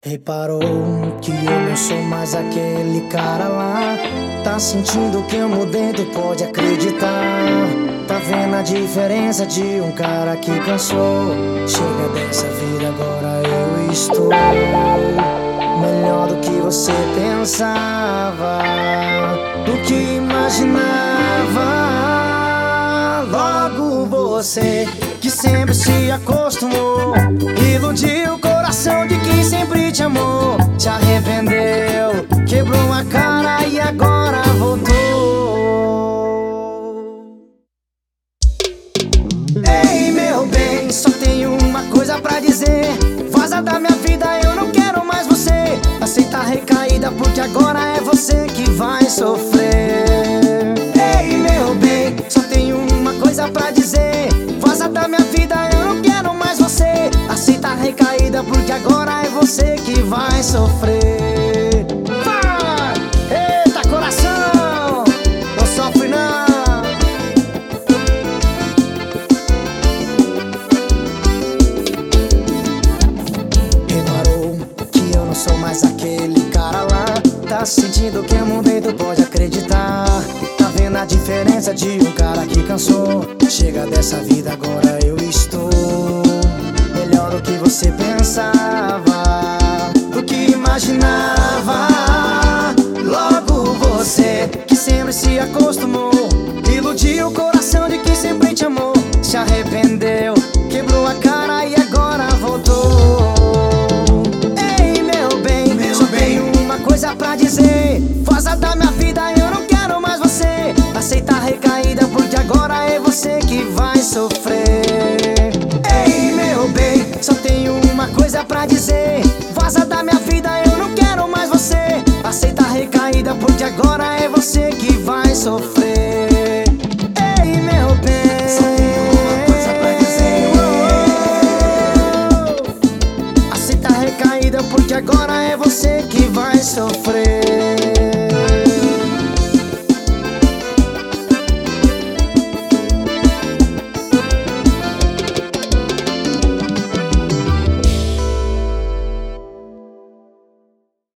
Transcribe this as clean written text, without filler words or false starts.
Reparou que eu não sou mais aquele cara lá. Tá sentindo que eu mudei, tu pode acreditar. Tá vendo a diferença de um cara que cansou. Chega dessa vida, agora eu estou melhor do que você pensava, do que imaginava. Logo você, que sempre se acostumou, iludiu o coração de quem sempre te amou. Se arrependeu, quebrou a cara e agora voltou. Ei, meu bem, só tenho uma coisa pra dizer: vaza da minha vida, eu não quero mais você. Aceita a recaída, porque agora é você que vai sofrer. Ei, meu bem, só tenho uma coisa pra dizer: vaza da minha vida, eu não quero mais você. Aceita a recaída, porque agora é você que vai sofrer. Vai! Eita, coração, não sofre não. Reparou que eu não sou mais aquele cara lá. Tá sentindo que eu mudei, tu pode acreditar. Tá vendo a diferença de um cara que cansou. Chega dessa vida, agora eu estou melhor do que você pensava, do que imaginava. Logo você, que sempre se acostumou, iludiu o coração de quem sempre te amou. Se arrependeu, quebrou a cara e agora voltou. Ei, meu bem, só tenho uma coisa pra dizer: vaza da minha vida, eu não quero mais você. Aceita a recaída, porque agora é você que vai sofrer. Ei, meu bem, só tenho uma coisa pra dizer: vaza da minha vida, eu não quero mais você. Aceita a recaída, porque agora é você que vai sofrer. Ei, meu bem, só tenho uma coisa pra dizer: aceita a recaída, porque agora é você que vai sofrer.